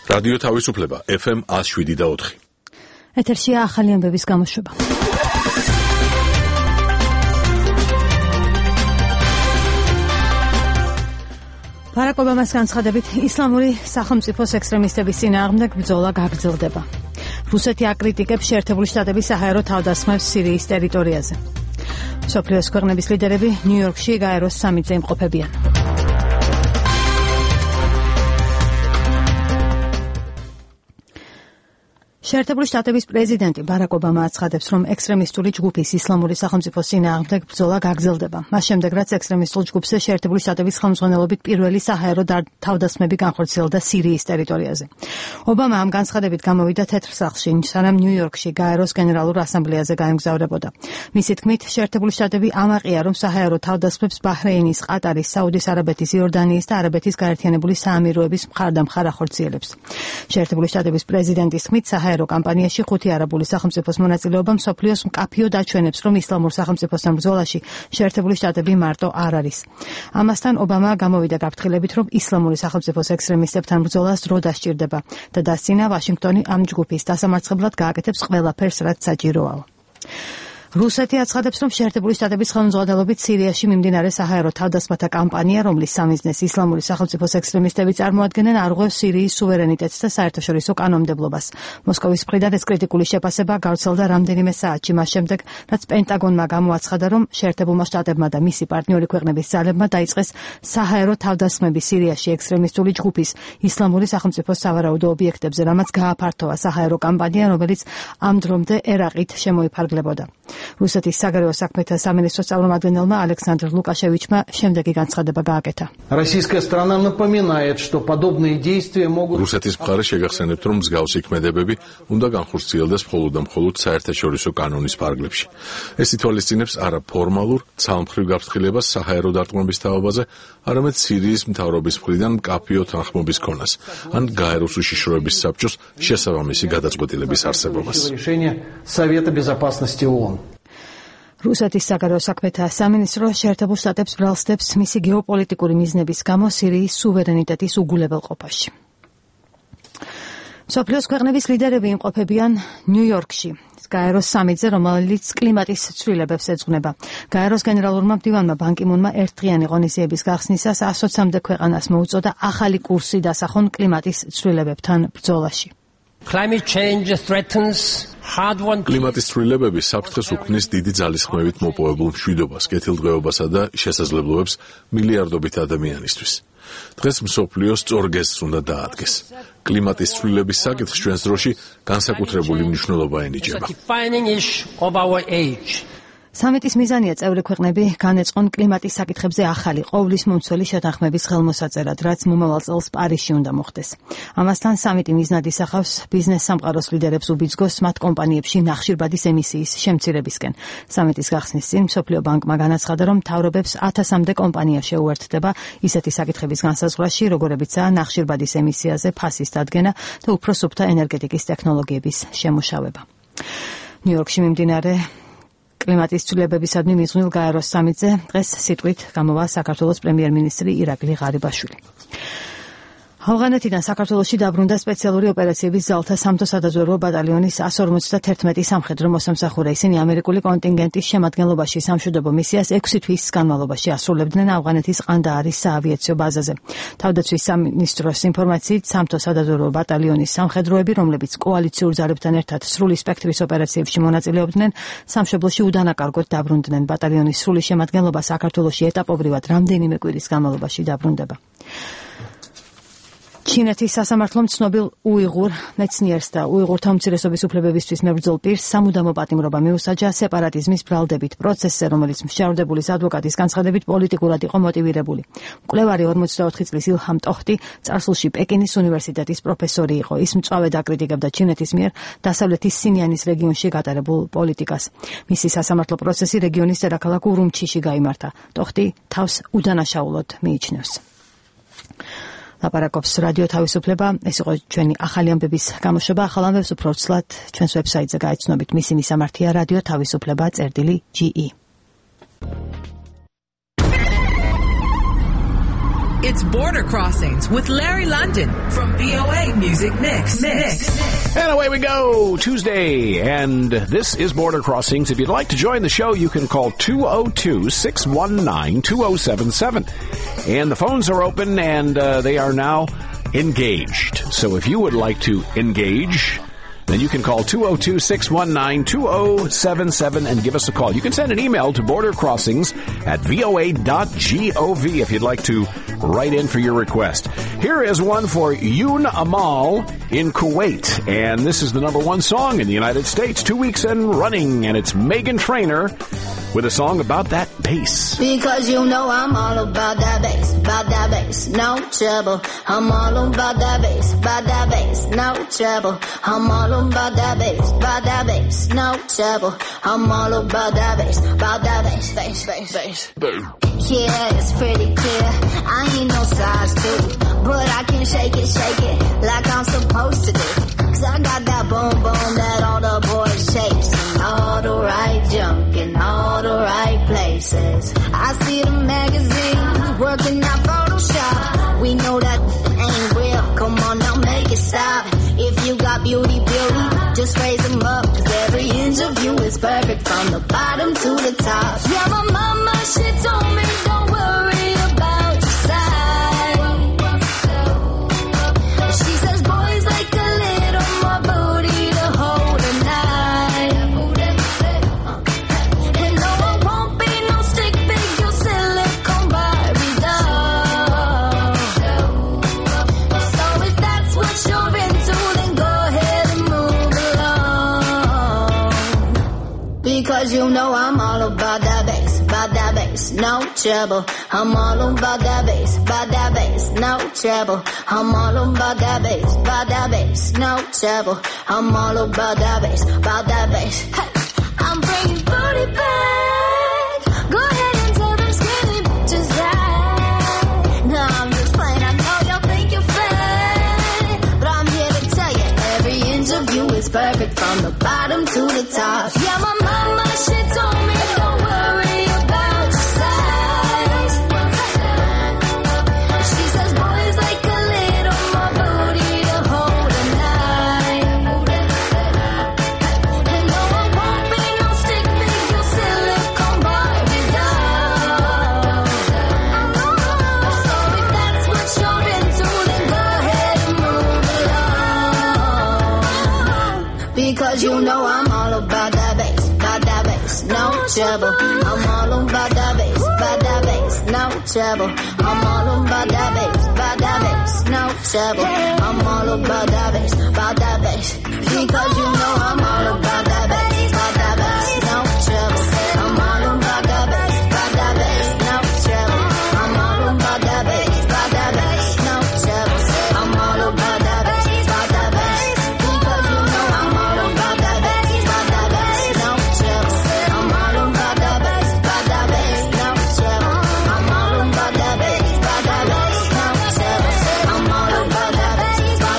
რადიო თავისუფლება FM 107.4. ეთერშია ახალი ამბების გამოშვება. ბარაკ ობამას განცხადებით ისლამური სახელმწიფოს ექსტრემისტების წინააღმდეგ ბრძოლა გაგრძელდება. რუსეთი აკრიტიკებს შეერთებული შტატების საჰაერო თავდასხმებს სირიის ტერიტორიაზე. მსოფლიოს ქვეყნების ლიდერები ნიუ-იორკში გაეროს სამიტზე იმყოფებიან. შეერთებული შტატების პრეზიდენტი ბარაკ ობამა აცხადებს, რომ ექსტრემისტული ჯგუფის ისლამური სახელმწიფოს წინააღმდეგ ბრძოლა გაგრძელდება. მას შემდეგ, რაც ექსტრემისტულ ჯგუფზე შეერთებული შტატების ხელმძღვანელობით პირველი საჰაერო თავდასხმები განხორციელდა სირიის ტერიტორიაზე. ობამა ამ განცხადებით გამოვიდა თეთრ სახლში, სანამ ნიუ-იორკში გაეროს გენერალურ ასამბლეაზე გაემგზავრებოდა. მისი თქმით, შეერთებული შტატები ამაყია, რომ საჰაერო თავდასხმებს ბაჰრეინის, ყატარის, საუდის არაბეთის, იორდანიის და არაბეთის გაერთიანებული საამიროების მხარდამხარ ახორციელებს. შეერთებული შტატების პრეზიდენტის თქმით, საჰაერო კამპანიაში 5 არაბული სახელმწიფოს მონაწილეობა მსოფლიოს მკაფიოდ აჩვენებს, რომ ისლამურ სახელმწიფოსთან ბრძოლაში შეერთებული შტატები მარტო არ არის. ამასთან ობამა გამოვიდა გაფრთხილებით, რომ ისლამური სახელმწიფოს ექსტრემისტებთან ბრძოლას დრო დასჭირდება და დასცინა ვაშინგტონი ამ ჯგუფის დასამარცხებლად გააკეთებს ყველაფერს, რაც საჭიროა. რუსეთი აცხადებს, რომ შეერთებული შტატების ხელმძღვანელობით სირიაში მიმდინარე საჰაერო თავდასხმათა კამპანია, რომლის სამიზნეს ისლამური სახელმწიფოს ექსტრემისტები წარმოადგენენ, არღვევს სირიის სუვერენიტეტს და საერთაშორისო კანონმდებლობას. მოსკოვის მხრიდან ეს კრიტიკული შეფასება გავრცელდა რამდენიმე საათში მას შემდეგ, რაც პენტაგონმა გამოაცხადა, რომ შეერთებულმა შტატებმა და მისი პარტნიორი ქვეყნების ძალებმა დაიწყეს საჰაერო თავდასხმები სირიაში ექსტრემისტული ჯგუფის ისლამური სახელმწიფოს სავარაუდო ობიექტებზე, რამაც გააფართოვა საჰაერო კამპანია, რომელიც ამ დრომდე ერაყით შემოიფარგლებოდა. რუსეთის საგარეო საქმეთა სამინისტროს წარმომადგენელმა ალექსანდრ ლუკაშევიჩმა შემდეგი განცხადება გააკეთა. რუსეთის მხარე შეგახსენებთ, რომ მსგავსი ქმედებები უნდა განხორციელდეს მხოლოდ და მხოლოდ საერთაშორისო კანონის ფარგლებში. ეს ითვალისწინებს არა ფორმალურ ცალმხრივ გაფრთხილებას საჰაერო დარტყმების თაობაზე, არამედ სირიის მთავრობის მხრიდან მკაფიო თანხმობის ქონას, ან გაეროს უშიშროების საბჭოს შესაბამისი გადაწყვეტილების არსებობას. რუსეთის საგარეო საქმეთა სამინისტრო შეერთებულ შტატებს ბრალსდებს მისი გეოპოლიტიკური მიზნების გამო სირიის სუვერენიტეტის უგულებელყოფაში. მსოფლიოს ქვეყნების ლიდერები იმყოფებიან ნიუ-იორკში გაეროს სამიტზე, რომელიც კლიმატის ცვლილებებს ეძღვნება. გაეროს გენერალურმა მდივანმა ბან კი მუნმა ერთდღიანი ღონისძიების გახსნისას 120-მდე ქვეყანას მოუწოდა ახალი კურსი დასახონ კლიმატის ცვლილებებთან ბრძოლაში. კლიმატის ცვლილებები საფრთხეს უქმნის დიდი ძალისხმევით მოპოვებულ მშვიდობას, კეთილდღეობასა და შესაძლებლობებს მილიარდობით ადამიანისთვის. დღეს მსოფლიო სწორ გეზს უნდა დაადგეს. კლიმატის ცვლილების საკითხს ჩვენს დროში განსაკუთრებული მნიშვნელობა ენიჭება. სამიტის მიზანია წევრი ქვეყნები განეწყონ კლიმატის საკითხებზე ახალი ყოვლის მომცველი შეთანხმების ხელმოსაწერად, რაც მომავალ წელს პარიზში უნდა მოხდეს. ამასთან სამიტი მიზნად ისახავს ბიზნეს სამყაროს ლიდერებს უბიძგოს მათ კომპანიებში ნახშირბადის ემისიის შემცირებისკენ. სამიტის გახსნის წინ მსოფლიო ბანკმა განაცხადა, რომ მთავრობებს 1000-მდე კომპანია შეუერთდება ისეთი საკითხების განსაზღვრაში, როგორებიცაა ნახშირბადის ემისიაზე ფასის დადგენა და უფრო სუფთა ენერგეტიკის ტექნოლოგიების შემუშავება. ნიუ-იორკში მიმდინარე კლიმატის ცვლილებებისადმი მიზნულ გაეროს სამიტზე დღეს სიტყვით გამოვა საქართველოს პრემიერ-მინისტრი ირაკლი ღარიბაშვილი. ავღანეთიდან საქართველოში დაბრუნდა სპეციალური ოპერაციების ძალთა სამთო სადაზვერვო ბატალიონის 151 სამხედრო მოსამსახურე. ისინი ამერიკული კონტინგენტის შემადგენლობაში სამშვიდობო მისიას 6 თვის განმავლობაში ასრულებდნენ ავღანეთის ყანდაარის საავიაციო ბაზაზე. თავდაცვის სამინისტროს ინფორმაციით, სამთო სადაზვერვო ბატალიონის სამხედროები, რომლებიც კოალიციურ ძალებთან ერთად სრული სპექტრის ოპერაციებში მონაწილეობდნენ, სამშობლოში უდანაკარგოდ დაბრუნდნენ. ბატალიონის სრული შემადგენლობა საქართველოში ეტაპობრივად რამდენიმე კვირის განმავლობაში დაბრუნდება. ჩინეთის სასამართლომ ცნობილ უიღურ მეცნიერს და უიღურთა უმცირესობის უფლებებისთვის მებრძოლ პირს სამუდამო პატიმრობა მიუსაჯა სეპარატიზმის ბრალდებით პროცესზე, რომელიც მსჯავრდებულის ადვოკატის განცხადებით პოლიტიკურად იყო მოტივირებული. მკვლევარი 44 წლის ილჰამ ტოხტი წარსულში პეკინის უნივერსიტეტის პროფესორი იყო. ის მწვავედ აკრიტიკებდა ჩინეთის მიერ დასავლეთის სინიანის რეგიონში გატარებულ პოლიტიკას. მისი სასამართლო პროცესი რეგიონის დედაქალაქ ურუმჩიში გაიმართა. ტოხტი თავს უდანაშაულოდ მიიჩნევს. ლაპარაკობს რადიო თავისუფლება. ეს იყო ჩვენი ახალი ამბების გამოშვება. ახალ ამბებს უფრო ცვლად ჩვენს ვებსაიტზე გაიცნობით. მისი მისამართია რადიო თავისუფლება.ge. It's Border Crossings with Larry London from VOA Music Mix. And away we go, Tuesday, and this is Border Crossings. If you'd like to join the show, you can call 202-619-2077. And the phones are open, and they are now engaged. So if you would like to engage, then you can call 202-619-2077 and give us a call. You can send an email to bordercrossings@voa.gov if you'd like to write in for your request. Here is one for Yoon Amal in Kuwait, and this is the number one song in the United States, 2 weeks and running, and it's Meghan Trainor with a song about that bass. Because you know I'm all about that bass, no trouble. I'm all about that bass, no trouble. I'm all about that bass, no trouble. I'm all about that bass, bass. Yeah, it's pretty clear. I ain't no size 2, but I can shake it like I'm supposed to do. 'Cause I got that boom that all the boys chase, and all the right junk in all the right places. I see the magazines working out Photoshop. We know that ain't real. Come on now, make it stop. If you got beauty, just raise them up. 'Cause every inch of you is perfect from the bottom to the top. Yeah, my mama, she told me don't worry about your size. She says boys like a little more booty to hold a knife. And no, I won't be no stick figure silicone Barbie doll. So if that's what you're into, then go ahead and move along. Because you know I'm all about that bass, no trouble. I'm all about that bass, no trouble. I'm all about that bass, no trouble. I'm all about that bass, Hey, I'm bringing booty back. Go ahead and tell them skinny bitches that. No, I'm just playing. I know y'all think you're fat, but I'm here to tell you every inch of you is perfect from the bottom to the top. Yeah, my mama, she told me don't worry about your size. She says boys like a little more booty to hold a knife. And no, I won't be no stick figure silicone Barbie doll. So if that's what you're into, then go ahead and move along. Because you know I'm all about that bass, no trouble. I'm all about that bass, no trouble. I'm all about that bass, no trouble. I'm all about that bass, because you know I'm all about that bass, no trouble. I'm all about that bass, no trouble. I'm all about that bass, no trouble. I'm all about that bass, because you know I'm all about that bass, no trouble. I'm all about that bass, no trouble. I'm all about that bass, no trouble. I'm all about that bass,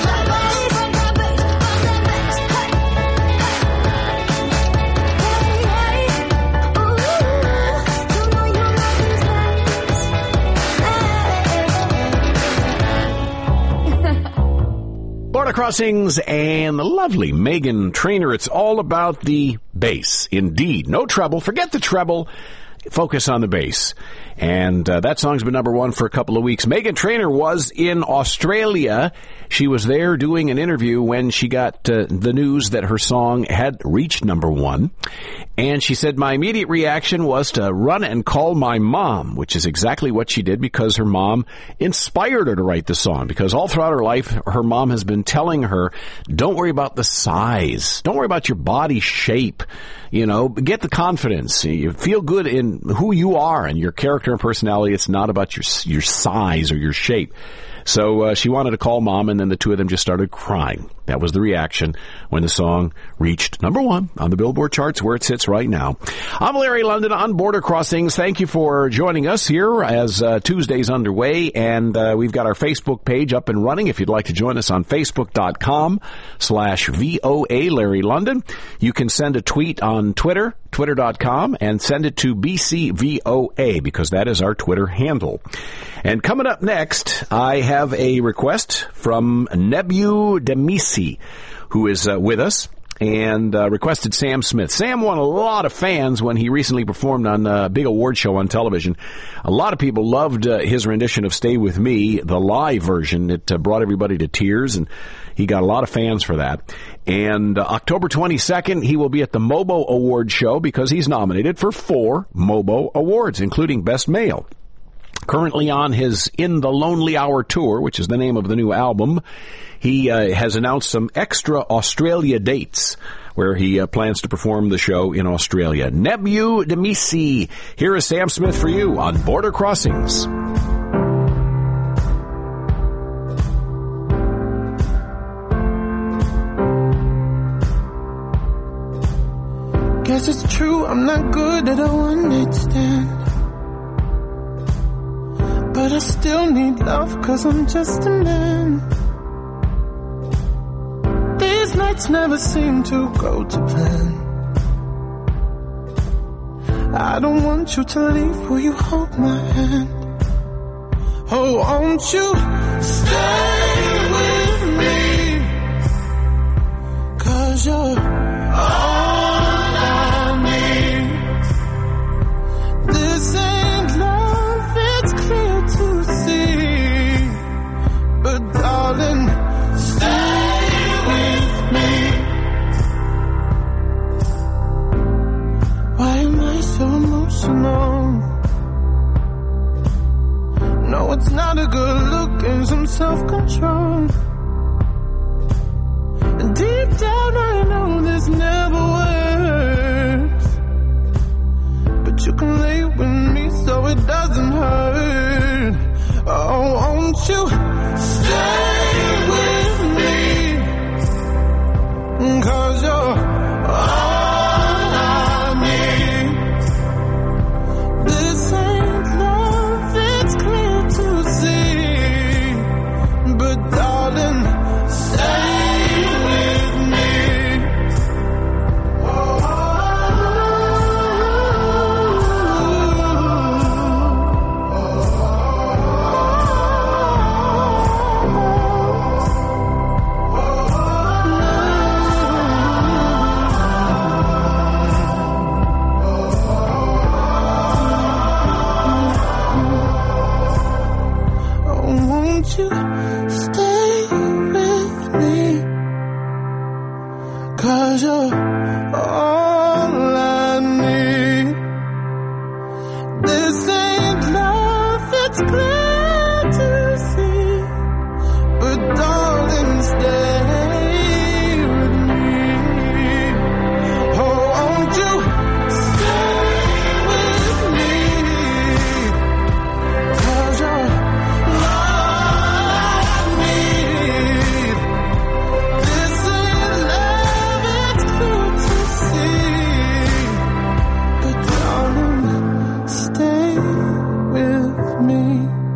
Border Crossings and the lovely Meghan Trainor. It's all about the bass. Indeed. No trouble. Forget the treble. Focus on the bass. And that song's been number one for a couple of weeks. Meghan Trainor was in Australia. She was there doing an interview when she got the news that her song had reached number one. And she said, my immediate reaction was to run and call my mom, which is exactly what she did because her mom inspired her to write the song. Because all throughout her life, her mom has been telling her, don't worry about the size. Don't worry about your body shape. You know, get the confidence. You feel good in who you are and your character and personality. It's not about your size or your shape. So she wanted to call mom, and then the two of them just started crying. That was the reaction when the song reached number 1 on the Billboard charts, where it sits right now. I'm Larry London on Border Crossings. Thank you for joining us here as Tuesday's underway, and we've got our Facebook page up and running. If you'd like to join us on Facebook.com/VOA Larry London, you can send a tweet on Twitter, Twitter.com, and send it to BCVOA, because that is our Twitter handle. And coming up next, I have a request from Nebu Demisi, who is with us, and requested Sam Smith. Sam won a lot of fans when he recently performed on a big award show on television. A lot of people loved his rendition of Stay With Me, the live version. It brought everybody to tears, and he got a lot of fans for that. And October 22nd, he will be at the MOBO Award show, because he's nominated for 4 MOBO Awards, including Best Male. Currently on his In the Lonely Hour tour, which is the name of the new album, he has announced some extra Australia dates where he plans to perform the show in Australia. Nebu Demisi, here is Sam Smith for you on Border Crossings. Guess it's true, I'm not good at a one-night stand, but I still need love, 'cause I'm just a man. These nights never seem to go to plan. I don't want you to leave, will you hold my hand? Oh, won't you stay with me, 'cause you're all I need. This ain't love, it's clear to see, but darling, stay with me. Why am I so emotional? No, it's not a good look, and some self-control. And deep down I know this never works, but you can lay with me so it doesn't hurt. Oh, won't you stay with me, 'cause you're all I need. This ain't love, it's clear to see, but darling, stay with me. Won't you stay with me, 'cause you're all I need. This ain't love, it's clear to see, but darling, stay with me. Oh, won't you stay with me, 'cause you're me.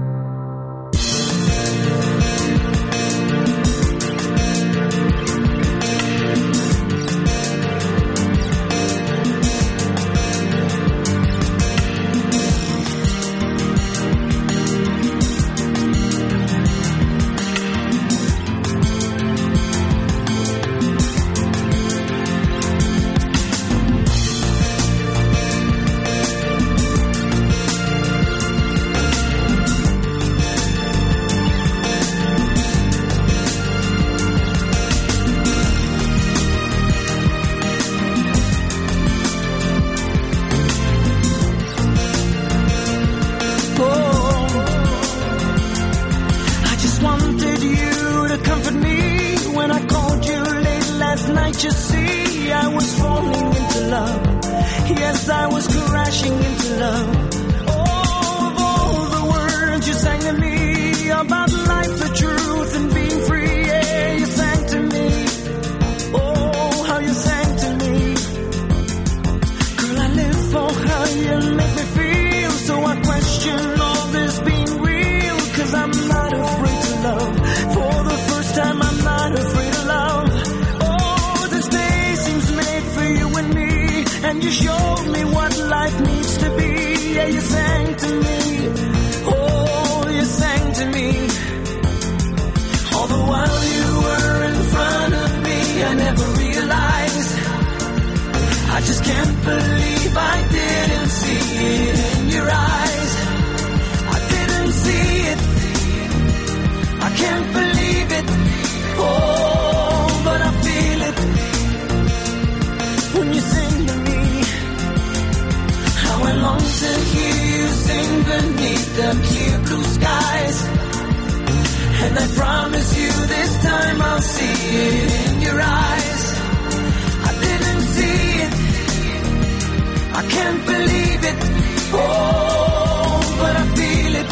and make me feel. So I question all this being real, 'cause I'm not afraid to love. For the first time I'm not afraid of love. Oh, this day seems made for you and me, and you showed me what life needs to be. Yeah, you sang to me. Oh, you sang to me. All the while you were in front of me, I never realized. I just can't believe I didn't see it in your eyes. I didn't see it. I can't believe it. Oh, but I feel it when you sing to me. How I long to hear you sing beneath the clear blue skies. And I promise you this time I'll see it in your eyes. I didn't see it. I can't believe it. Oh, but I feel it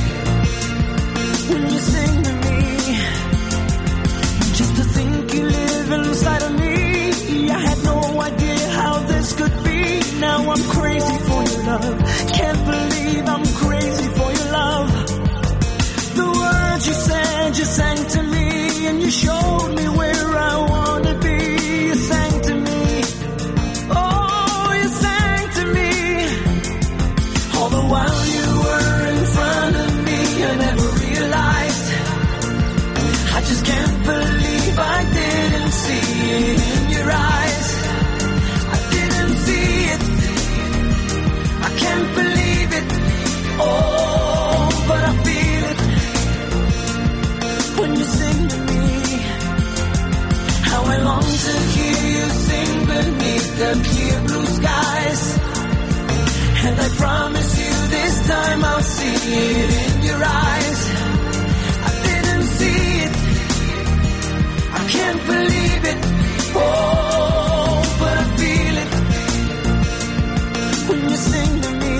when you sing to me. Just to think you live inside of me, I had no idea how this could be. Now I'm crazy for your love. Can't believe I'm crazy for your love. The words you said, you sang to me, and you showed me where I want to be. You sang to me. Oh, you sang to me. All the while you were in front of me, I never realized. I just can't believe I didn't see it in your eyes. I didn't see it. I can't believe it. Oh, but I feel it when you sing to me. How I long to hear you sing beneath the clear blue skies. And I promise you this time I'll see it in your eyes. I didn't see it. I can't believe it. Oh, but I feel it when you sing to me.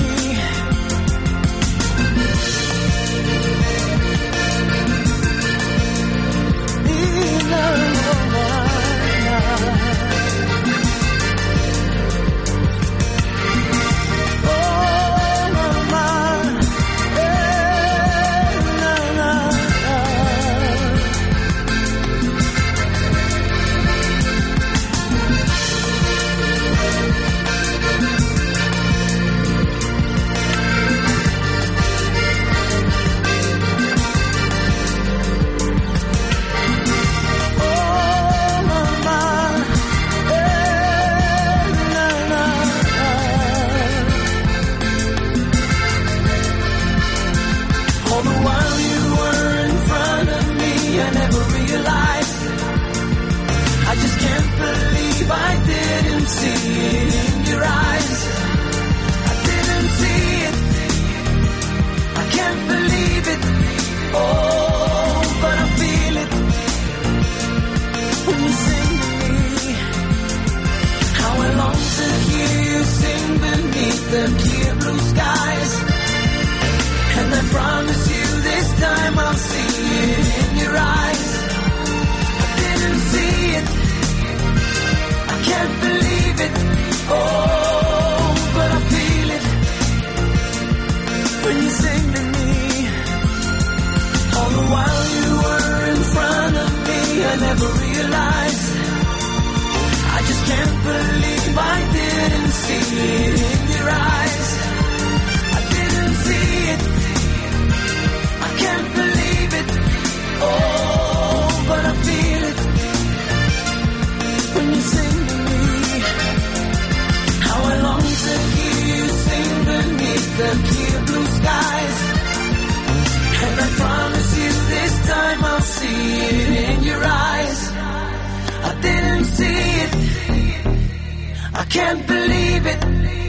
Can't believe it.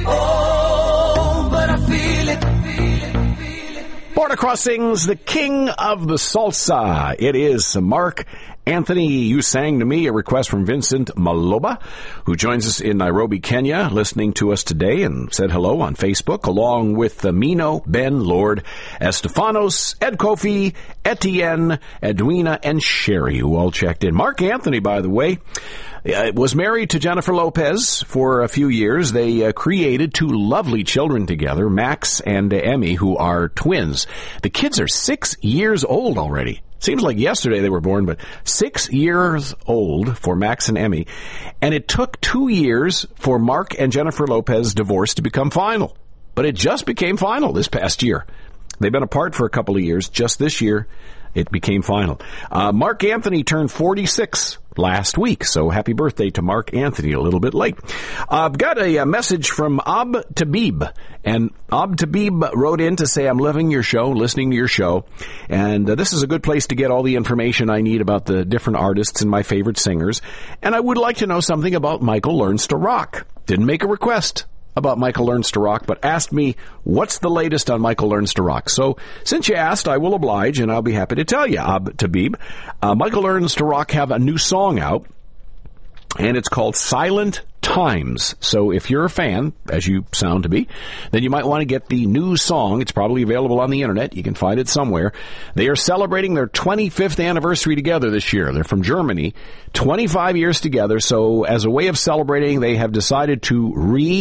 Oh, but I feel it. Border Crossings, the king of the salsa. It is Mark Anthony, you sang to me, a request from Vincent Maloba, who joins us in Nairobi, Kenya, listening to us today and said hello on Facebook, along with Mino, Ben, Lord, Estefanos, Ed Kofi, Etienne, Edwina, and Sherry, who all checked in. Mark Anthony, by the way, was married to Jennifer Lopez for a few years. They created two lovely children together, Max and Emmy, who are twins. The kids are 6 years old already. Seems like yesterday they were born, but 6 years old for Max and Emmy. And it took 2 years for Mark and Jennifer Lopez's divorce to become final. But it just became final this past year. They've been apart for a couple of years. Just this year, it became final. Mark Anthony turned 46 last week, so happy birthday to Mark Anthony, a little bit late. I've got a message from Ab Tabib, and Ab Tabib wrote in to say, I'm loving your show, listening to your show, and this is a good place to get all the information I need about the different artists and my favorite singers, and I would like to know something about Michael Learns to Rock. Didn't make a request about Michael Learns to Rock, but asked me, what's the latest on Michael Learns to Rock? So, since you asked, I will oblige, and I'll be happy to tell you, Ab Tabib. Michael Learns to Rock have a new song out, and it's called Silent Times. So if you're a fan, as you sound to be, then you might want to get the new song. It's probably available on the internet. You can find it somewhere. They are celebrating their 25th anniversary together this year. They're from Germany, 25 years together. So as a way of celebrating, they have decided to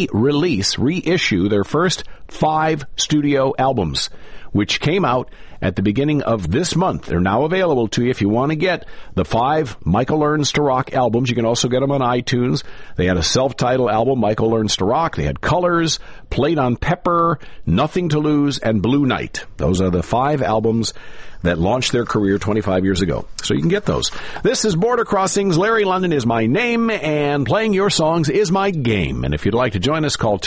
reissue their first 5 studio albums, which came out at the beginning of this month. They're now available to you if you want to get the 5 Michael Learns to Rock albums. You can also get them on iTunes. They had a self-titled album, Michael Learns to Rock. They had Colors, Played on Pepper, Nothing to Lose, and Blue Night. Those are the 5 albums that launched their career 25 years ago. So you can get those. This is Border Crossings. Larry London is my name, and playing your songs is my game. And if you'd like to join us, call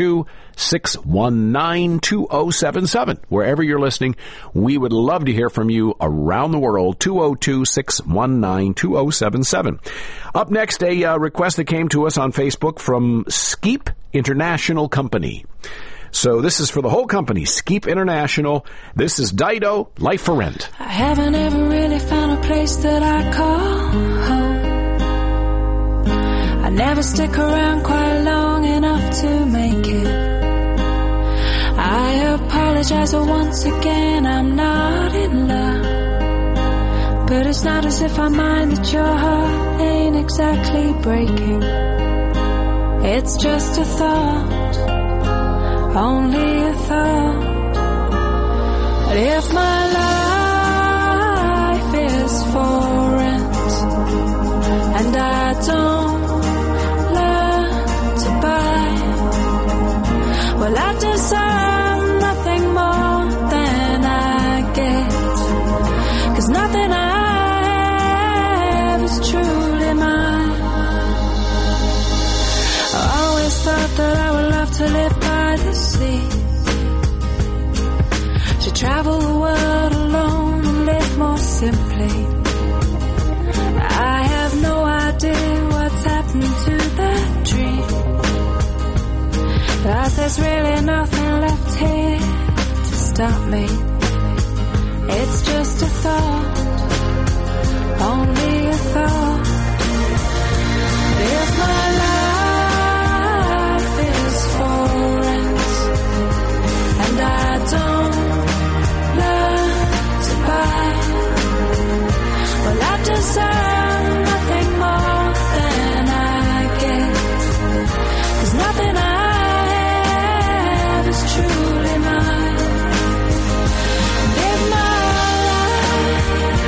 202-619-2077. Wherever you're listening, we would love to hear from you around the world. 202-619-2077. Up next, a request that came to us on Facebook from Skeep International Company. So this is for the whole company, Skeep International. This is Dido, Life for Rent. I haven't ever really found a place that I call home. I never stick around quite long enough to make it. I apologize, but once again, I'm not in love. But it's not as if I mind that your heart ain't exactly breaking. It's just a thought. Only a thought. But if my life is for rent and I don't learn to buy, well, I deserve nothing more than I get, 'cause nothing I have is truly mine. I always thought that I would love to live by the sea, to travel the world alone and live more simply. I have no idea what's happened to that dream, 'cause there's really nothing left here to stop me. It's just a thought, only a thought. If my life is for rent and I don't learn to buy, well, I deserve nothing more than I get, 'cause nothing I have is truly mine. And if my life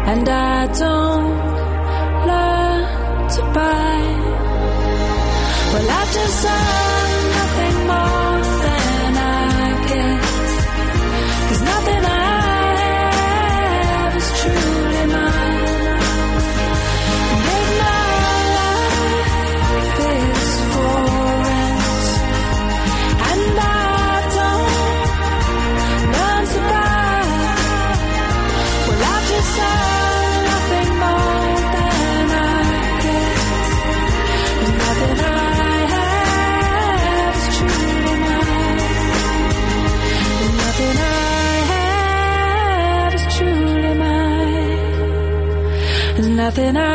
and I don't learn to buy. Well, I've just earned nothing more than I get, 'cause nothing I have is truly mine. Make my life is for rent, and I don't learn to buy. Well, I've just earned nothing more than I get, 'cause nothing I have is truly mine. Nothing I have is truly mine. There's nothing I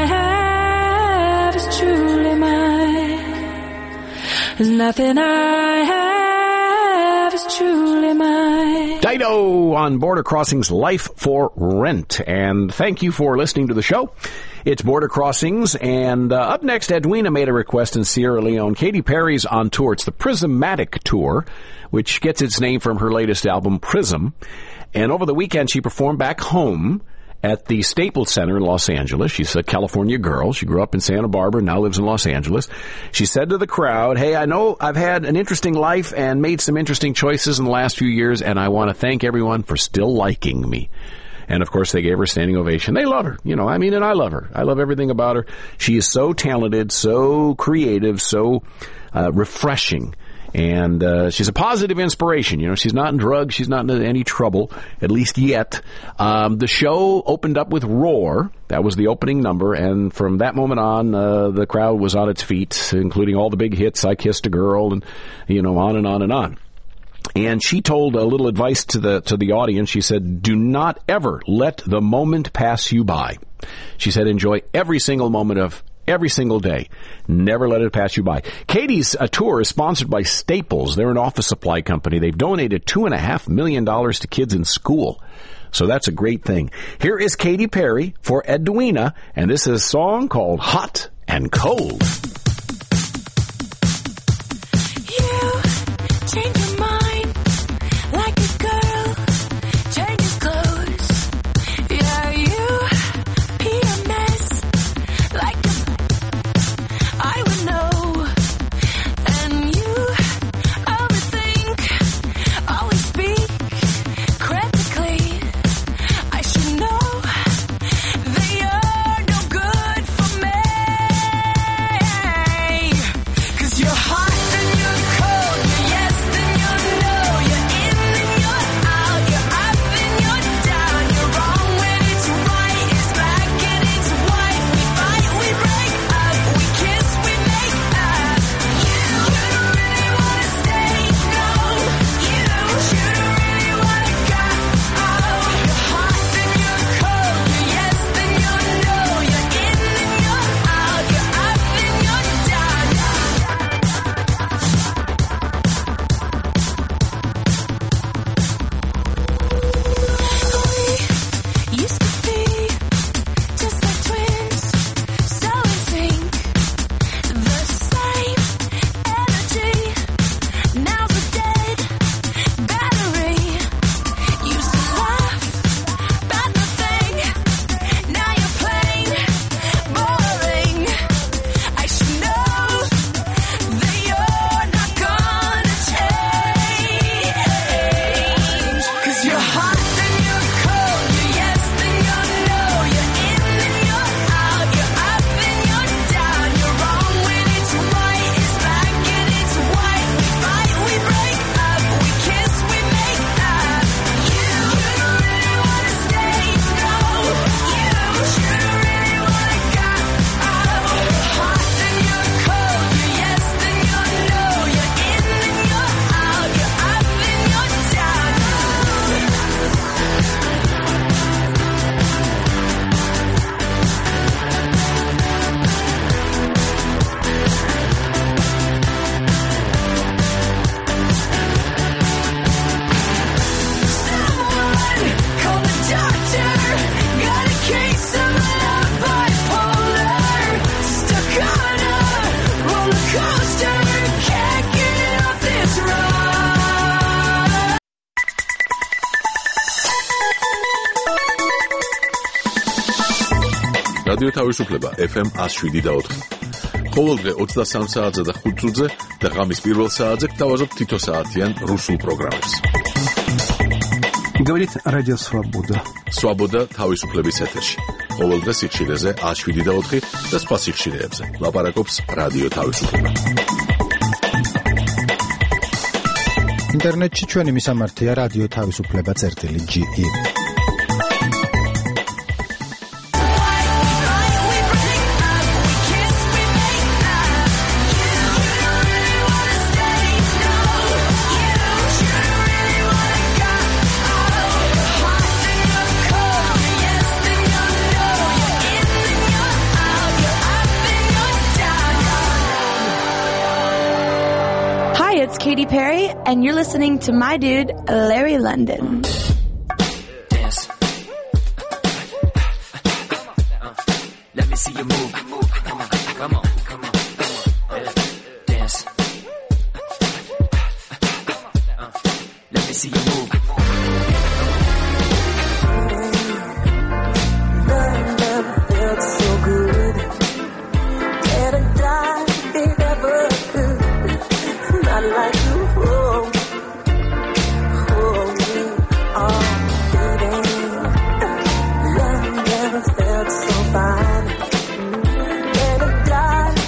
have is truly mine. There's nothing I have is truly mine. Dido on Border Crossings Life for Rent. And thank you for listening to the show. It's Border Crossings. And up next, Edwina made a request in Sierra Leone. Katy Perry's on tour. It's the Prismatic Tour, which gets its name from her latest album, Prism. And over the weekend, she performed back home at the Staples Center in Los Angeles. She's a California girl. She grew up in Santa Barbara, now lives in Los Angeles. She said to the crowd, "Hey, I know I've had an interesting life and made some interesting choices in the last few years, and I want to thank everyone for still liking me." And, of course, they gave her a standing ovation. They love her, and I love her. I love everything about her. She is so talented, so creative, so refreshing. And she's a positive inspiration. She's not in drugs. She's not in any trouble, at least yet. The show opened up with Roar. That was the opening number. And from that moment on, the crowd was on its feet, including all the big hits, I Kissed a Girl, and, on and on and on. And she told a little advice to the audience. She said, "Do not ever let the moment pass you by." She said, "Enjoy every single moment of every single day. Never let it pass you by." Katie's tour is sponsored by Staples. They're an office supply company. They've donated $2.5 million to kids in school. So that's a great thing. Here is Katy Perry for Edwina, and this is a song called Hot and Cold. You change your mind like a girl changes clothes. Yeah, you pee a mess like I would know. And you overthink, always speak critically. I should know that you're no good for me. 'Cause you're hot, then you're cold, you're yes, then you're რადიო თავისუფლება FM 107.4. ყოველდღე 23 საათზე და 5 წუთზე და ღამის პირველ საათზე გთავაზობთ თითო საათიან რუსულ პროგრამებს. Говорит Радио Свобода. Свобода თავისუფლების ეთერში. ყოველდღე სიხშირეზე 107.4 და სხვა სიხშირეებზე. ლაპარაკობს რადიო თავისუფლება. ინტერნეტში ჩვენი მისამართია რადიო თავისუფლება.ge. It's Katy Perry, and you're listening to my dude, Larry London. Dance. Let me see you move. Come on, come on, come on. Dance. Let me see you move. Never felt so good. Said I died, they never could. Not like you, hold me, oh, baby. Love never felt so fine. Let it die,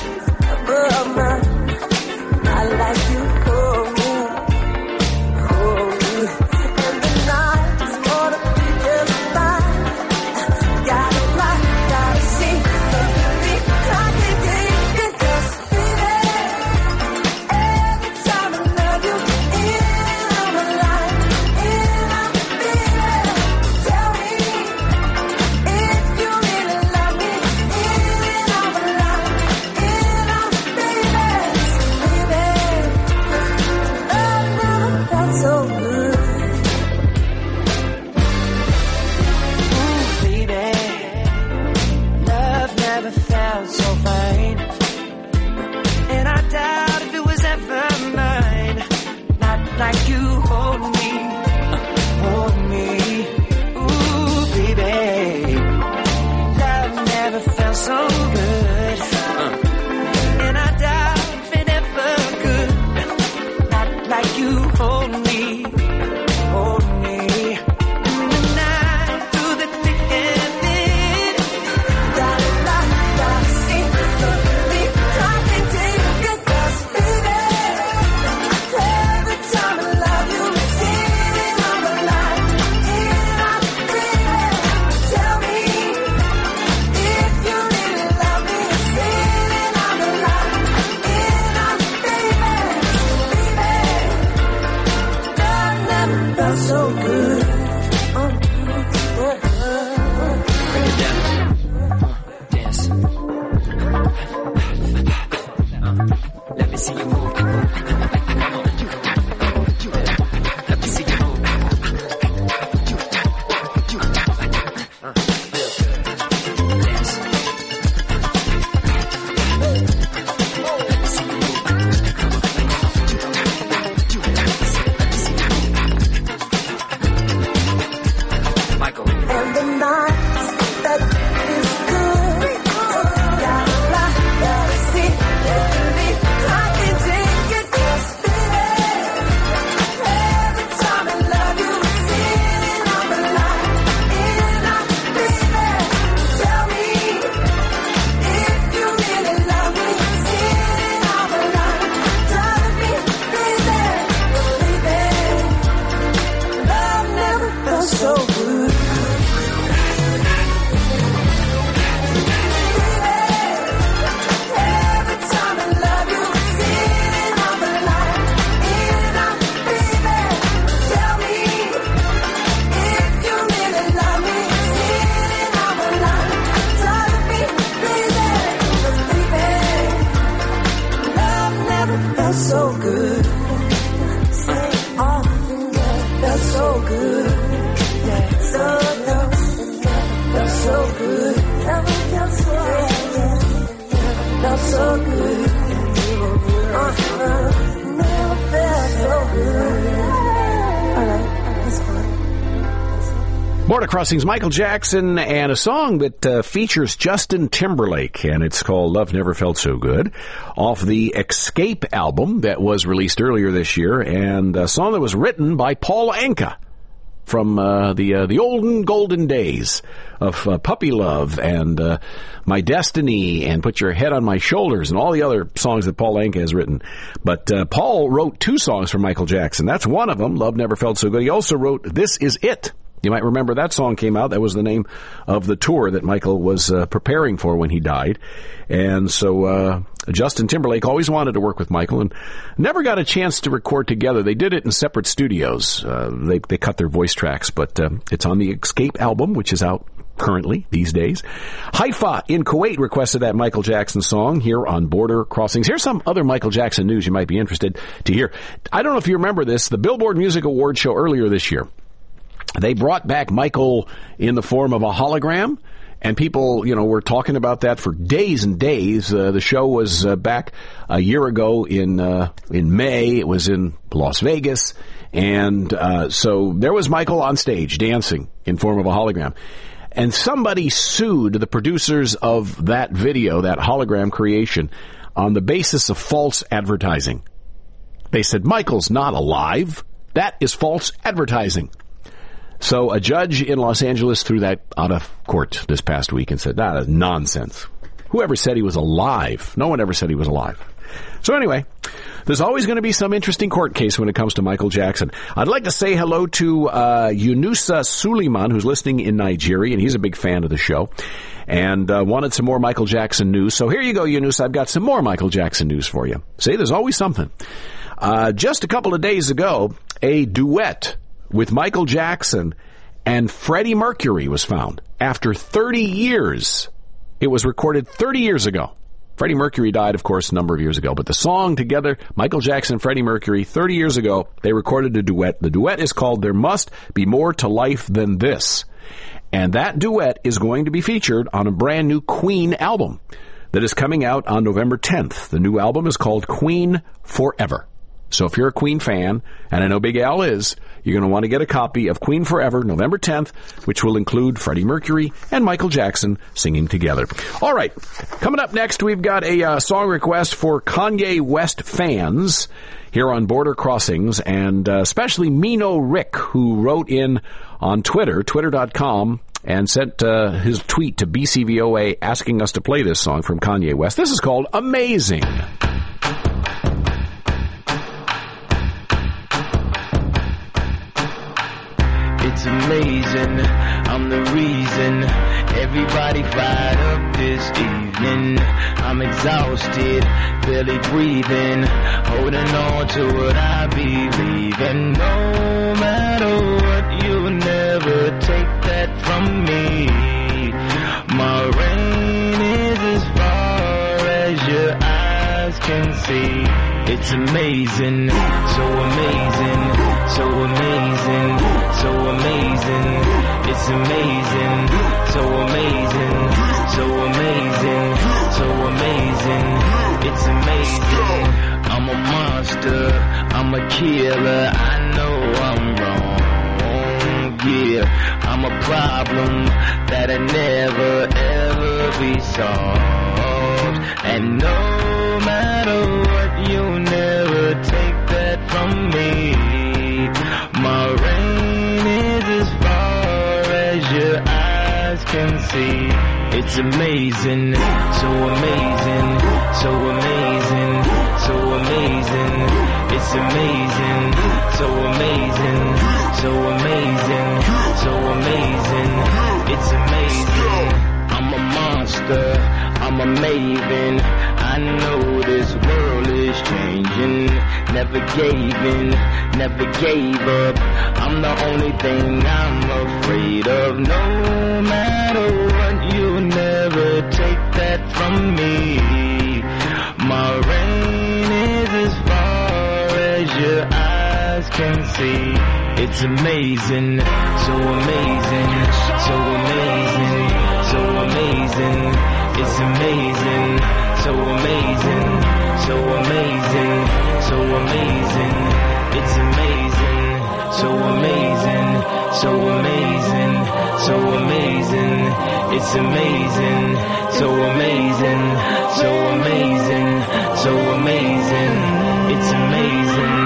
Border Crossings, Michael Jackson, and a song that features Justin Timberlake, and it's called Love Never Felt So Good, off the Escape album that was released earlier this year, and a song that was written by Paul Anka from the olden golden days of Puppy Love and My Destiny and Put Your Head on My Shoulders and all the other songs that Paul Anka has written. But Paul wrote 2 songs for Michael Jackson. That's one of them, Love Never Felt So Good. He also wrote This Is It. You might remember that song came out. That was the name of the tour that Michael was preparing for when he died. And so Justin Timberlake always wanted to work with Michael and never got a chance to record together. They did it in separate studios. They cut their voice tracks, but it's on the Escape album, which is out currently these days. Haifa in Kuwait requested that Michael Jackson song here on Border Crossings. Here's some other Michael Jackson news you might be interested to hear. I don't know if you remember this, the Billboard Music Awards show earlier this year, they brought back Michael in the form of a hologram, and people, were talking about that for days and days. The show was back a year ago in May. It was in Las Vegas, and so there was Michael on stage dancing in form of a hologram. And somebody sued the producers of that video, that hologram creation, on the basis of false advertising. They said, Michael's not alive. That is false advertising. So a judge in Los Angeles threw that out of court this past week and said, that is nonsense. Whoever said he was alive? No one ever said he was alive. So anyway, there's always going to be some interesting court case when it comes to Michael Jackson. I'd like to say hello to Yunusa Suleiman, who's listening in Nigeria, and he's a big fan of the show, and wanted some more Michael Jackson news. So here you go, Yunus. I've got some more Michael Jackson news for you. See, there's always something. Just a couple of days ago, a duet with Michael Jackson and Freddie Mercury was found. After 30 years, it was recorded 30 years ago. Freddie Mercury died, of course, a number of years ago, but the song together, Michael Jackson, Freddie Mercury, 30 years ago, they recorded a duet. The duet is called There Must Be More to Life Than This. And that duet is going to be featured on a brand new Queen album that is coming out on November 10th. The new album is called Queen Forever. So if you're a Queen fan, and I know Big Al is, you're going to want to get a copy of Queen Forever, November 10th, which will include Freddie Mercury and Michael Jackson singing together. All right, coming up next, we've got a song request for Kanye West fans here on Border Crossings, and especially Mino Rick, who wrote in on Twitter, twitter.com, and sent his tweet to BCVOA asking us to play this song from Kanye West. This is called Amazing. It's amazing, I'm the reason everybody fired up this evening. I'm exhausted, barely breathing, holding on to what I believe in. No matter what, you'll never take that from me. My reign is as far as your eyes can see. It's amazing, so amazing, so amazing, so amazing. It's amazing, so amazing, so amazing, so amazing. It's amazing. I'm a monster, I'm a killer. I know I'm wrong, yeah. I'm a problem that'll never ever be solved. And no matter what, you'll never take that from me. My reign is as far as your eyes can see. It's amazing, so amazing, so amazing, so amazing. It's amazing, so amazing, so amazing, so amazing. It's amazing. I'm a monster, I'm a maven. I know this world is changing. Never gave in, never gave up. I'm the only thing I'm afraid of. No matter what, you'll never take that from me. My reign is as far as your eyes can see. It's amazing, so amazing, so amazing, so amazing. It's amazing, so amazing, so amazing, so amazing. It's amazing, so amazing, so amazing, so amazing. It's amazing, so amazing, so amazing, so amazing. It's amazing.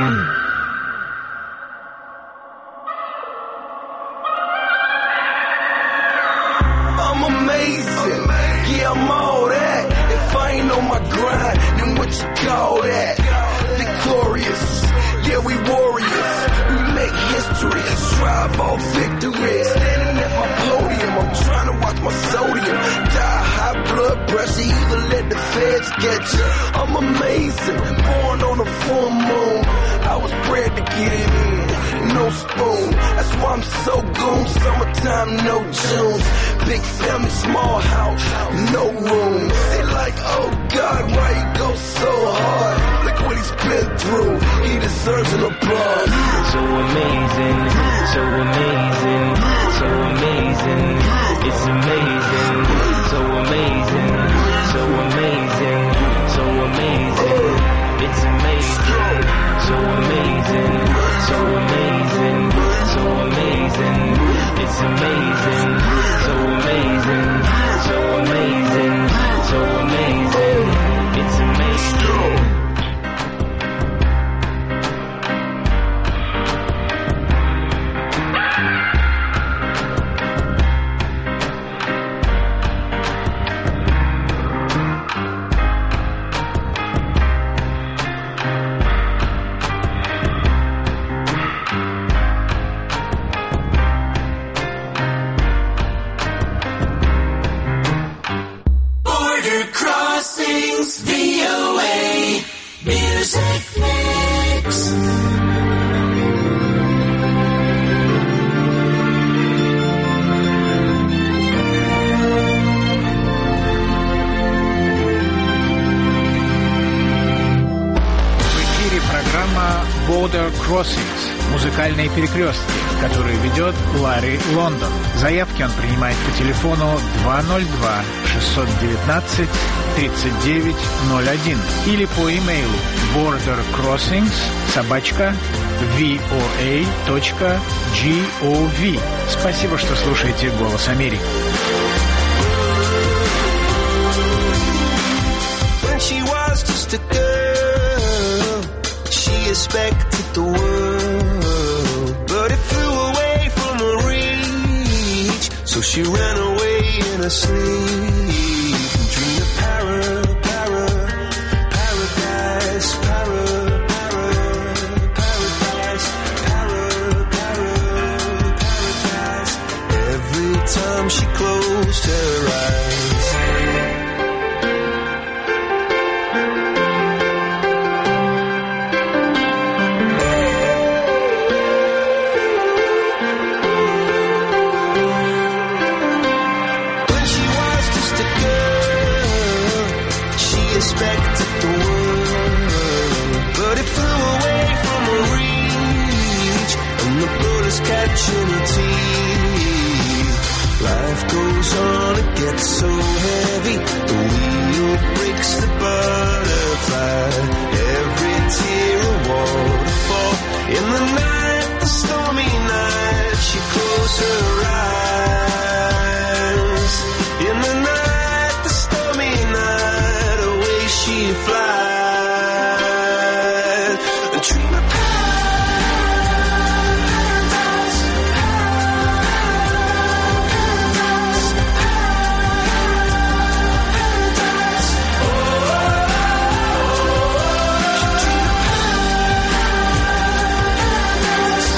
I'm amazing, yeah, I'm all that. If I ain't on my grind, then what you call that? Victorious, yeah, we warriors. We make history, strive for victory. Standing at my podium, I'm trying to watch my sodium. Die high blood pressure, either let the feds get you. I'm amazing, born on a full moon. I was bred to get it in, no spoon. That's why I'm so goon, summertime, no Junes. Big family, small house, no room. They like, oh God, why he go so hard? Look what he's been through, he deserves an applause. So amazing, so amazing, so amazing. It's amazing, so amazing, so amazing, so amazing. It's amazing, so amazing, so amazing, so amazing. It's amazing, so amazing, so amazing, so amazing. It's amazing. Border Crossings, музыкальные перекрестки, которые ведет Ларри Лондон. Заявки он принимает по телефону 202-619-3901 или по имейлу bordercrossings@voa.gov. Спасибо, что слушаете «Голос Америки». Expected the world, but it flew away from her reach. So she ran away in her sleep and dreamed of paradise, paradise. Every time she closed her eyes. Expected the world, but it flew away from her reach, and the bullets catching her teeth. Life goes on, it gets so heavy, the wheel breaks the butterfly. Every tear a waterfall. In the night, the stormy night, she closed her eyes. In the night, the stormy night, she flies, a dream of paradise, paradise, paradise. Oh, she dream of paradise,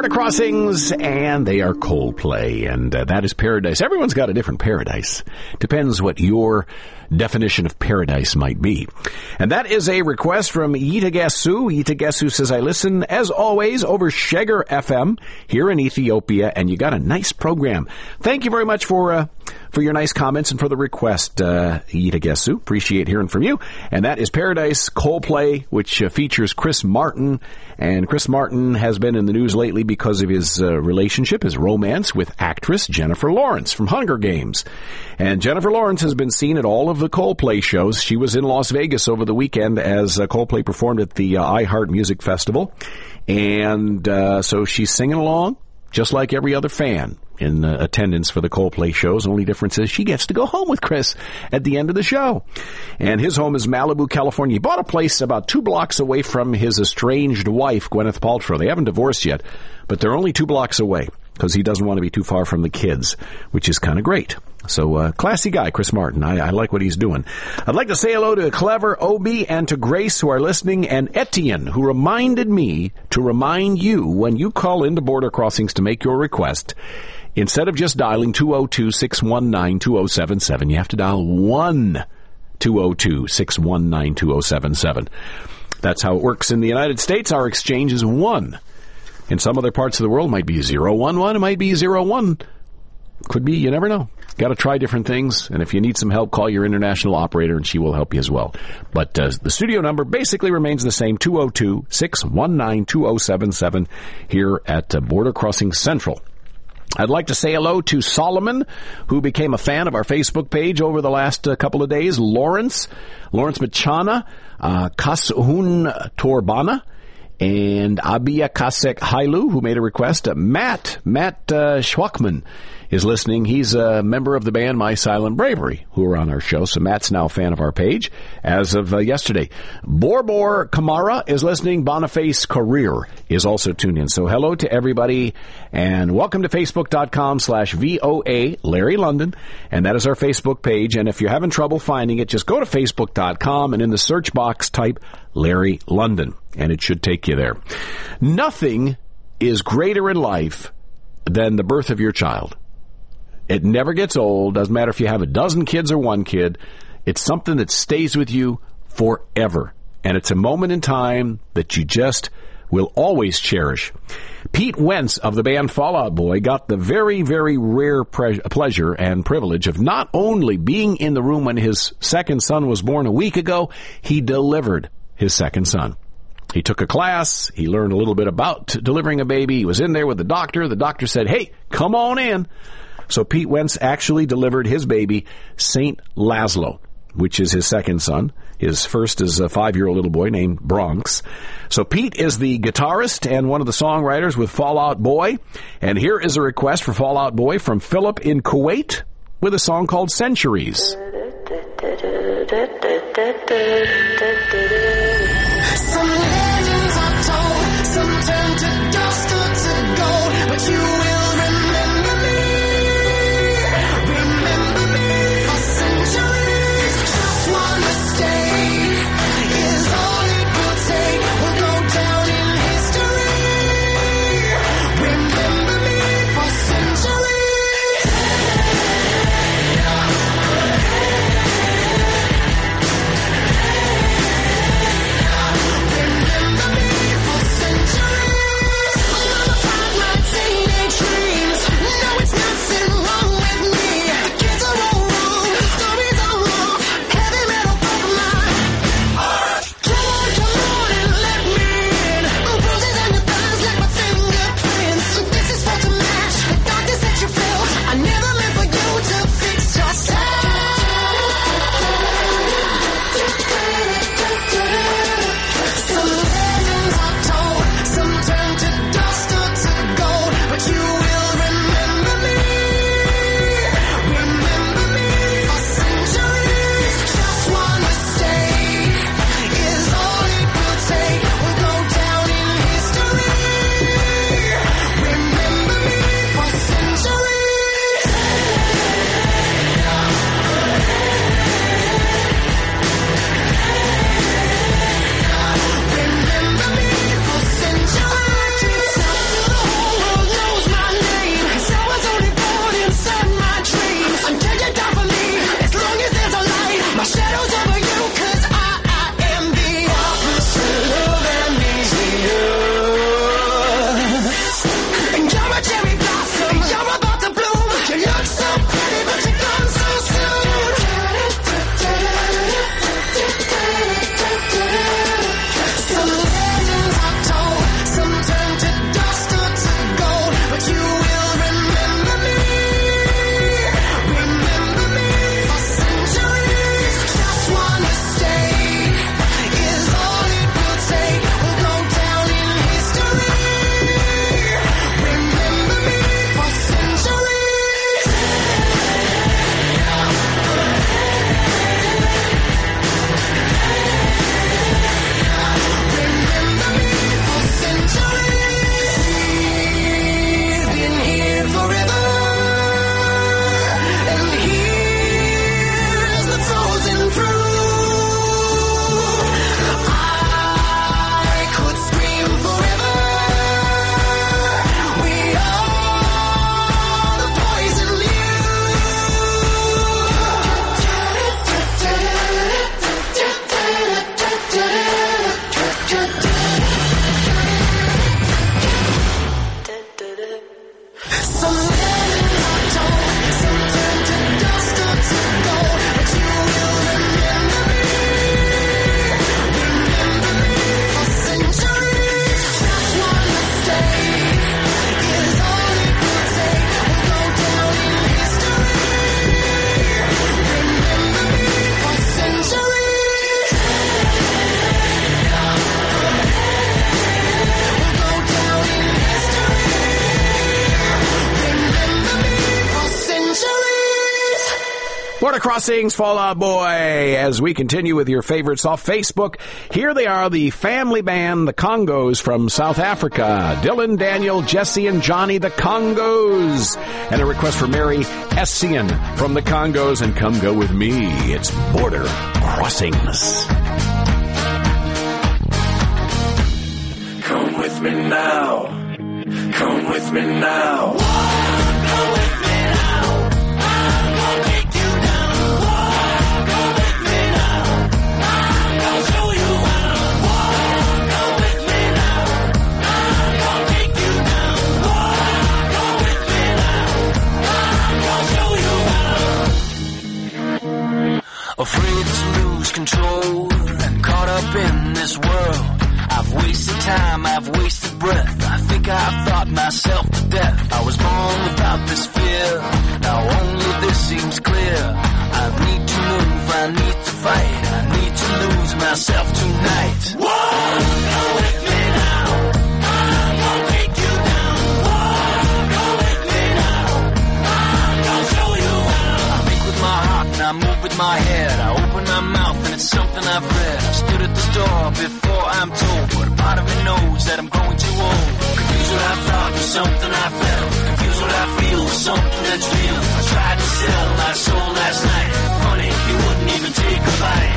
Border Crossings, and they are Coldplay, and that is Paradise. Everyone's got a different paradise. Depends what your definition of paradise might be. And that is a request from Yitagesu. Yitagesu says, I listen, as always, over Sheger FM here in Ethiopia, and you got a nice program. Thank you very much for your nice comments and for the request, Yitagesu. Appreciate hearing from you. And that is Paradise, Coldplay, which features Chris Martin. And Chris Martin has been in the news lately because of his relationship, his romance with actress Jennifer Lawrence from Hunger Games. And Jennifer Lawrence has been seen at all of the Coldplay shows. She was in Las Vegas over the weekend as Coldplay performed at the iHeart Music Festival. And so she's singing along, just like every other fan in attendance for the Coldplay shows. Only difference is she gets to go home with Chris at the end of the show. And his home is Malibu, California. He bought a place about 2 blocks away from his estranged wife, Gwyneth Paltrow. They haven't divorced yet, but they're only 2 blocks away because he doesn't want to be too far from the kids, which is kind of great. So, classy guy, Chris Martin. I like what he's doing. I'd like to say hello to Clever, Obi, and to Grace, who are listening, and Etienne, who reminded me to remind you when you call into Border Crossings to make your request, instead of just dialing 202-619-2077, you have to dial 1-202-619-2077. That's how it works in the United States. Our exchange is 1. In some other parts of the world, it might be 011, it might be 01. Could be, you never know. Got to try different things, and if you need some help, call your international operator, and she will help you as well. But the studio number basically remains the same, 202-619-2077, here at Border Crossing Central. I'd like to say hello to Solomon, who became a fan of our Facebook page over the last couple of days. Lawrence Machana, Kashun Torbana, and Abia Kasek Hailu, who made a request. Matt Schwachman is listening. He's a member of the band My Silent Bravery, who are on our show. So Matt's now a fan of our page as of yesterday. Borbor Kamara is listening. Boniface Career is also tuned in. So hello to everybody, and welcome to Facebook.com/VOA Larry London. And that is our Facebook page. And if you're having trouble finding it, just go to Facebook.com and in the search box type Larry London, and it should take you there. Nothing is greater in life than the birth of your child. It never gets old. Doesn't matter if you have a dozen kids or one kid. It's something that stays with you forever. And it's a moment in time that you just will always cherish. Pete Wentz of the band Fall Out Boy got the very, very rare pleasure and privilege of not only being in the room when his second son was born a week ago, he delivered his second son. He took a class. He learned a little bit about delivering a baby. He was in there with the doctor. The doctor said, hey, come on in. So Pete Wentz actually delivered his baby, St. Laszlo, which is his second son. His first is a 5-year-old little boy named Bronx. So Pete is the guitarist and one of the songwriters with Fall Out Boy. And here is a request for Fall Out Boy from Philip in Kuwait with a song called Centuries. Some legends are told, some turn to dust or to gold, but you will remember me for centuries. Just one mistake is all it will take. We'll go down in history. Remember me for centuries. Remember Border Crossings, Fall Out Boy. As we continue with your favorites off Facebook, here they are, the family band, the Congos from South Africa. Dylan, Daniel, Jesse, and Johnny, the Congos. And a request for Mary Essien from the Congos, and Come Go With Me. It's Border Crossings. Come with me now. Come with me now. Come with me now. I'm gonna take you down. Come with me now. I'm gonna show you how. Come with me now. I'm gonna take you down. Come with me now. I'm gonna show you how. Afraid to lose control and caught up in this world. I've wasted time, I've wasted breath. I think I've thought myself to death. I was born without this fear. Now only this seems clear. I need to move, I need to fight. I need to lose myself tonight. Whoa, go with me now. I'm gonna take you down. Whoa, go with me now. I'm gonna show you how. I think with my heart and I move with my head. I open my mouth and it's something I've read. I stood at the door before I'm told, but a part of me knows that I'm growing too old. Confused what I thought with something I felt. Confused what I feel with something that's real. I tried to sell my soul last night. Funny, you wouldn't even take a bite.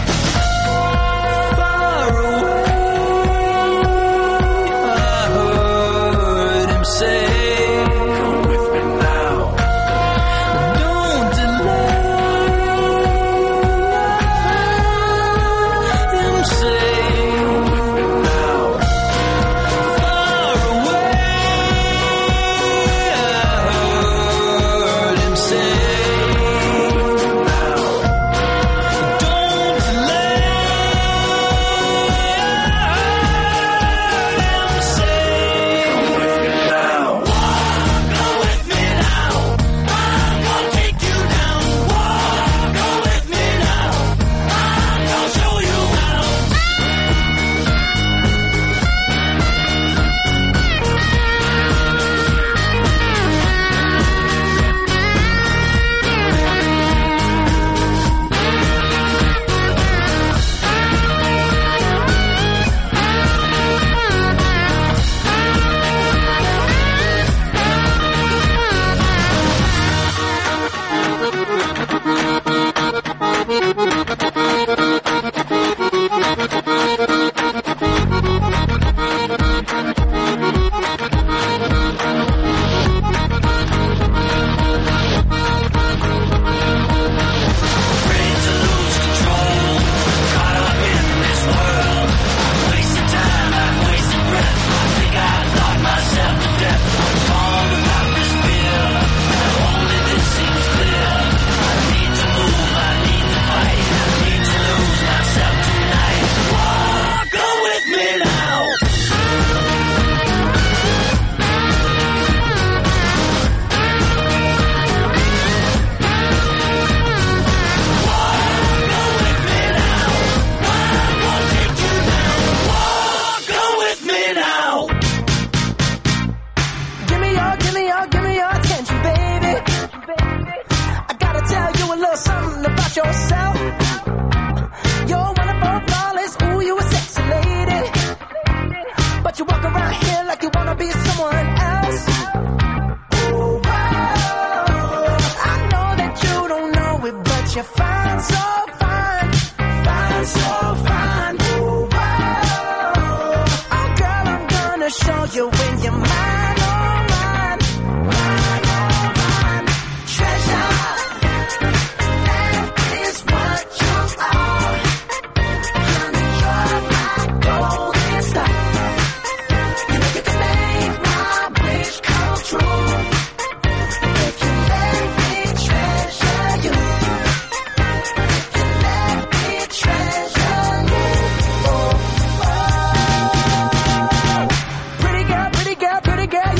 Far away, I heard him say, come with me now. Don't delay. Him say, Pretty girl,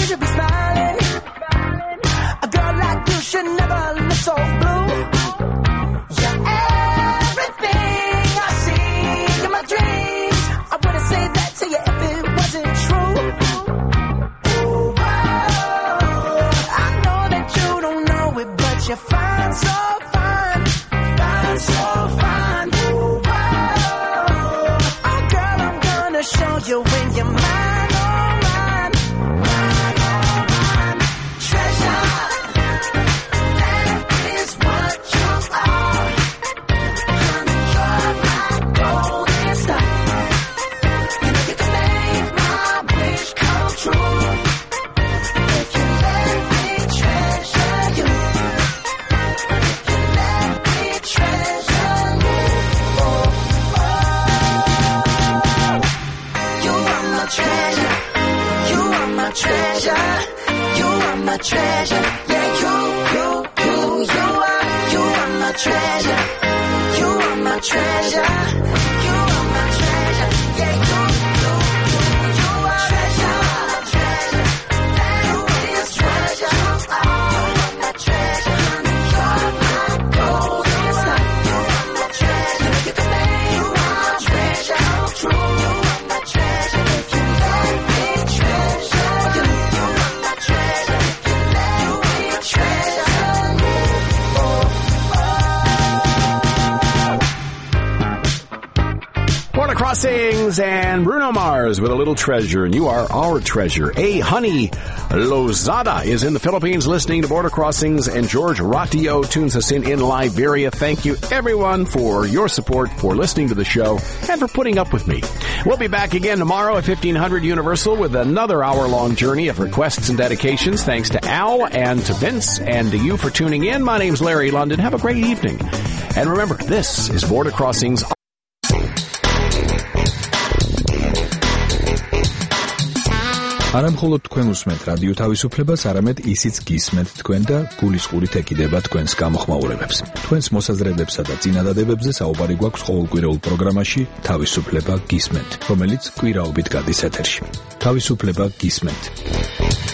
and you're mine, oh mine, mine, oh mine. Treasure, that is what you are. You're my golden star, and if you can make my wish come true, if you let me treasure you, if you let me treasure you, oh, you are my treasure, you are my treasure, you are my treasure, yeah, you are my treasure, you are my treasure, you are my treasure, yeah, you are treasure, treasure, that is treasure, you are my treasure, you're my golden star, you are my treasure, if you can make my treasure come true, you are my treasure, if you let me treasure you, you are my treasure, if you let me treasure you, Border Crossings and Bruno Mars with a little treasure, and you are our treasure. A Honey Lozada is in the Philippines listening to Border Crossings, and George Ratio tunes us in Liberia. Thank you, everyone, for your support, for listening to the show, and for putting up with me. We'll be back again tomorrow at 1500 Universal with another hour-long journey of requests and dedications. Thanks to Al and to Vince and to you for tuning in. My name's Larry London. Have a great evening. And remember, this is Border Crossings. არა მხოლოდ თქვენ უსმენთ რადიო თავისუფლებას, არამედ ისიც გისმენთ თქვენ და გულისყურით ეკიდება თქვენს გამოხმაურებებს. თქვენს მოსაზრებებსა და წინადადებებზე საუბარი გვაქვს ყოველკვირეულ პროგრამაში თავისუფლება გისმენთ, რომელიც კვირაობით გადის ეთერში. თავისუფლება გისმენთ.